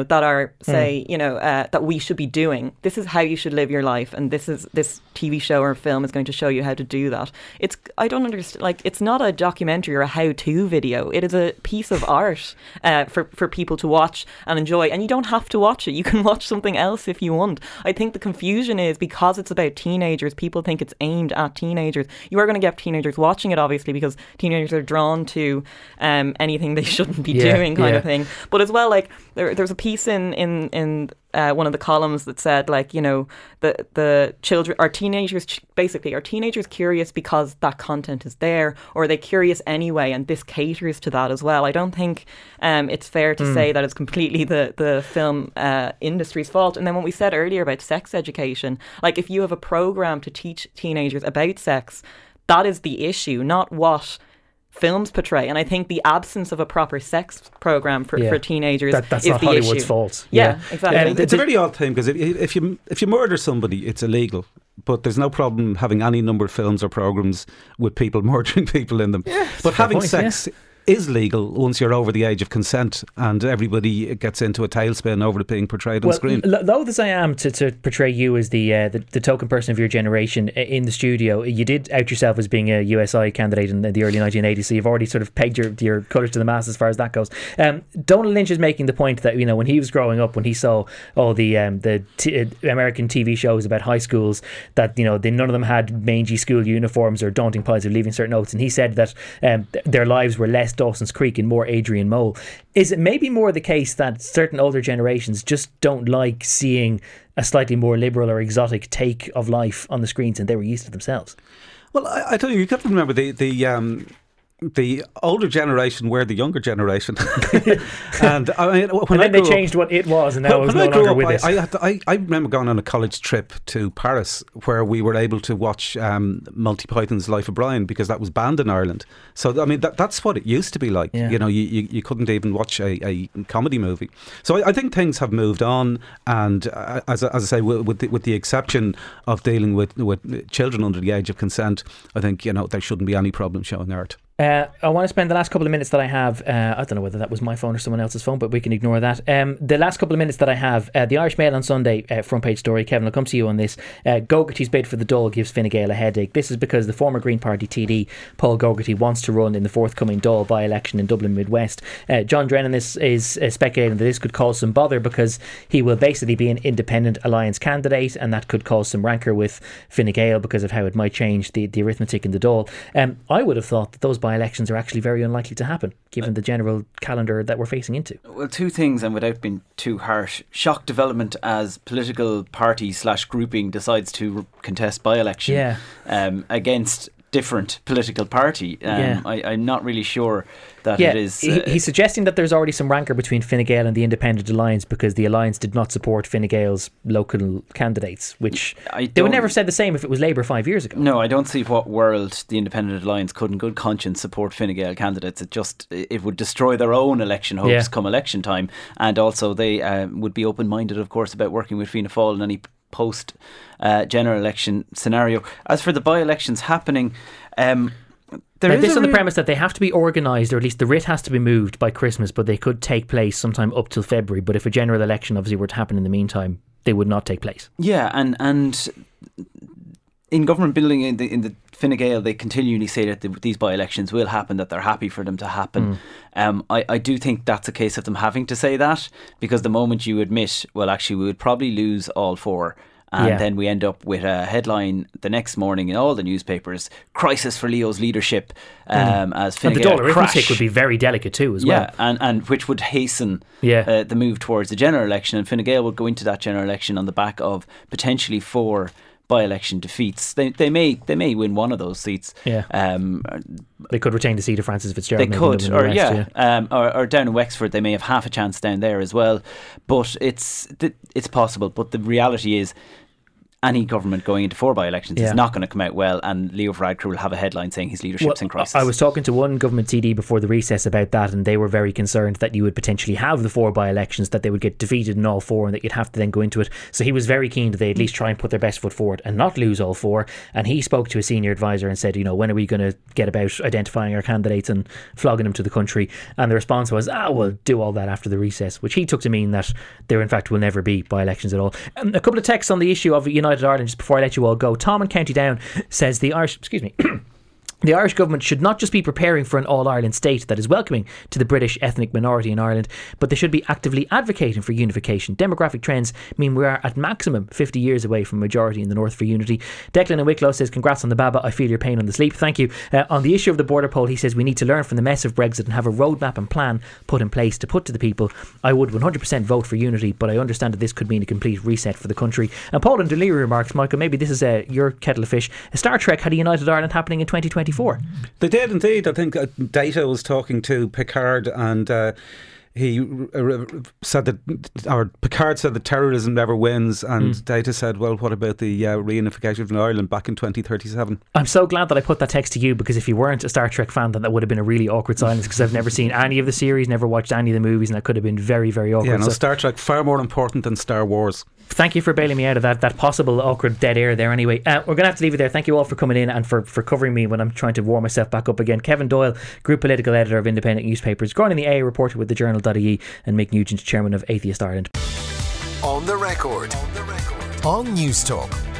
that we should be doing. This is how you should live your life, and this TV show or film is going to show you how to do that. I don't understand. It's not a documentary or a how-to video. It is a piece of art for people to watch and enjoy, and you don't have to watch it. You can watch something else if you want. I think the confusion is because it's about teenagers. People think it's aimed at teenagers. You are going to get teenagers watching it, obviously, because teenagers are drawn to anything they shouldn't be doing, kind of thing. But as well, there's a piece in one of the columns that said, the children are teenagers. Basically, are teenagers curious because that content is there, or are they curious anyway? And this caters to that as well. I don't think it's fair to say that it's completely the film industry's fault. And then what we said earlier about sex education, if you have a program to teach teenagers about sex, that is the issue, not what films portray. And I think the absence of a proper sex program for teenagers that's is not the Hollywood's issue. fault. Yeah, exactly. It's a very odd thing, because if you murder somebody, it's illegal. But there's no problem having any number of films or programs with people murdering people in them. Yeah, but having sex is legal once you're over the age of consent, and everybody gets into a tailspin over it being portrayed on screen. Loath as I am to portray you as the token person of your generation in the studio, you did out yourself as being a USI candidate in the early 1980s, so you've already sort of pegged your colours to the mast as far as that goes. Donald Lynch is making the point that, you know, when he was growing up, when he saw all the American TV shows about high schools, that, you know, none of them had mangy school uniforms or daunting piles of leaving cert notes, and he said that their lives were less Dawson's Creek and more Adrian Mole. Is it maybe more the case that certain older generations just don't like seeing a slightly more liberal or exotic take of life on the screens and they were used to themselves? Well, I tell you, you've got to remember the older generation were the younger generation. And I mean, when and then they changed what it was, and now it was no longer with it. I remember going on a college trip to Paris where we were able to watch Monty Python's Life of Brian, because that was banned in Ireland. So I mean, that's what it used to be like. Yeah. You know, you couldn't even watch a comedy movie. So I think things have moved on, and as I say, with the exception of dealing with children under the age of consent, I think, you know, there shouldn't be any problem showing art. I want to spend the last couple of minutes that I have, I don't know whether that was my phone or someone else's phone, but we can ignore that. The last couple of minutes that I have, the Irish Mail on Sunday, front page story. Kevin, I'll come to you on this. Gogarty's bid for the Dáil gives Fine Gael a headache. This is because the former Green Party TD, Paul Gogarty, wants to run in the forthcoming Dáil by-election in Dublin Midwest. John Drennan is speculating that this could cause some bother because he will basically be an independent alliance candidate, and that could cause some rancour with Fine Gael because of how it might change the arithmetic in the Dáil. I would have thought that those by-elections are actually very unlikely to happen, given the general calendar that we're facing into. Well, two things, and without being too harsh: shock development as political party / grouping decides to contest by-election against different political party. I'm not really sure that it is. He's suggesting that there's already some rancour between Fine Gael and the Independent Alliance because the Alliance did not support Fine Gael's local candidates, which they would never have said the same if it was Labour 5 years ago. No, I don't see what world the Independent Alliance could in good conscience support Fine Gael candidates. It would destroy their own election hopes come election time, and also they would be open-minded, of course, about working with Fianna Fáil in any post general election scenario. As for the by-elections happening, this on the premise that they have to be organised, or at least the writ has to be moved by Christmas, but they could take place sometime up till February. But if a general election obviously were to happen in the meantime, they would not take place. Yeah, and in government building in the Fine Gael, they continually say that these by-elections will happen, that they're happy for them to happen. I do think that's a case of them having to say that, because the moment you admit, well, actually we would probably lose all four, and then we end up with a headline the next morning in all the newspapers: crisis for Leo's leadership, as Fine Gael and the Dáil arithmetic would be very delicate too as well. Yeah, and which would hasten the move towards the general election, and Fine Gael would go into that general election on the back of potentially 4 by-election defeats. They may win one of those seats. They could retain the seat of Francis Fitzgerald. They could, or down in Wexford, they may have half a chance down there as well. But it's possible. But the reality is, any government going into 4 by-elections is not going to come out well, and Leo Varadkar will have a headline saying his leadership's in crisis. I was talking to one government TD before the recess about that, and they were very concerned that you would potentially have the 4 by-elections, that they would get defeated in all 4 and that you'd have to then go into it. So he was very keen that they at least try and put their best foot forward and not lose all 4. And he spoke to a senior advisor and said, you know, when are we going to get about identifying our candidates and flogging them to the country? And the response was, we'll do all that after the recess, which he took to mean that there in fact will never be by-elections at all. A couple of texts on the issue of United Ireland just before I let you all go. Tom in County Down says the Irish government should not just be preparing for an all-Ireland state that is welcoming to the British ethnic minority in Ireland, but they should be actively advocating for unification. Demographic trends mean we are at maximum 50 years away from majority in the north for unity. Declan in Wicklow says, congrats on the Baba, I feel your pain on the sleep. Thank you. On the issue of the border poll, he says we need to learn from the mess of Brexit and have a roadmap and plan put in place to put to the people. I would 100% vote for unity, but I understand that this could mean a complete reset for the country. And Paul in Deliri remarks, Michael, maybe this is your kettle of fish. Star Trek had a United Ireland happening in 2024. They did indeed. I think Data was talking to Picard, and he said that, Picard said that terrorism never wins, and Data said, well, what about the reunification of Ireland back in 2037? I'm so glad that I put that text to you, because if you weren't a Star Trek fan, then that would have been a really awkward silence, because I've never seen any of the series, never watched any of the movies, and that could have been very, very awkward. Yeah, no, Star Trek far more important than Star Wars. Thank you for bailing me out of that possible awkward dead air there anyway. We're going to have to leave it there. Thank you all for coming in and for covering me when I'm trying to warm myself back up again. Kevin Doyle, Group Political Editor of Independent Newspapers, Gordon the AA reporter with the Journal.ie, and Mick Nugent, Chairman of Atheist Ireland. On the record. On News Talk.